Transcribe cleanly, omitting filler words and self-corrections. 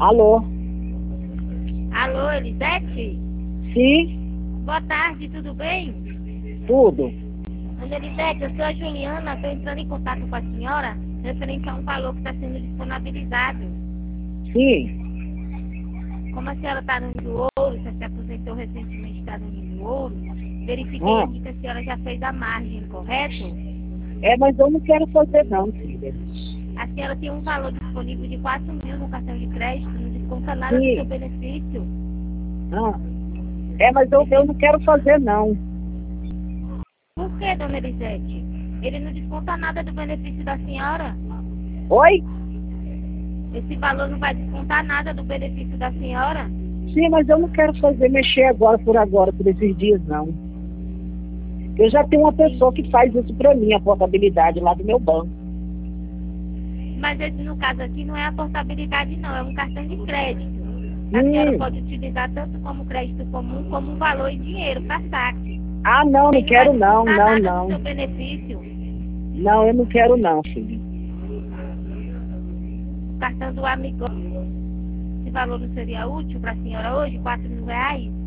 Alô? Alô, Elisete? Sim, Boa tarde, tudo bem? tudo. Dona Elisete, eu sou a Juliana, estou entrando em contato com a senhora referente a um valor que está sendo disponibilizado. Sim. Como a senhora está no Ninho Ouro, você se aposentou recentemente, está no Ninho Ouro, verifiquei Ah, aqui que a senhora já fez a margem, correto? mas eu não quero fazer não, filha. A senhora tem um valor disponível de 4.000 no cartão de crédito, não desconta nada do seu Sim. benefício. Ah, mas eu não quero fazer não. Por que, dona Elisete? Ele não desconta nada do benefício da senhora? Oi? Esse valor não vai descontar nada do benefício da senhora? Sim, mas eu não quero mexer agora, por esses dias não. Eu já tenho uma pessoa que faz isso pra mim, a portabilidade lá do meu banco. Mas esse, no caso aqui, não é a portabilidade, não. É um cartão de crédito. A senhora pode utilizar tanto como crédito comum, como um valor em dinheiro, para saque. Ah, não Ele quero vai não, descontar não, nada do não. seu benefício. Não, eu não quero não, filho. O cartão do amigo, esse valor não seria útil para a senhora hoje? R$ 4.000?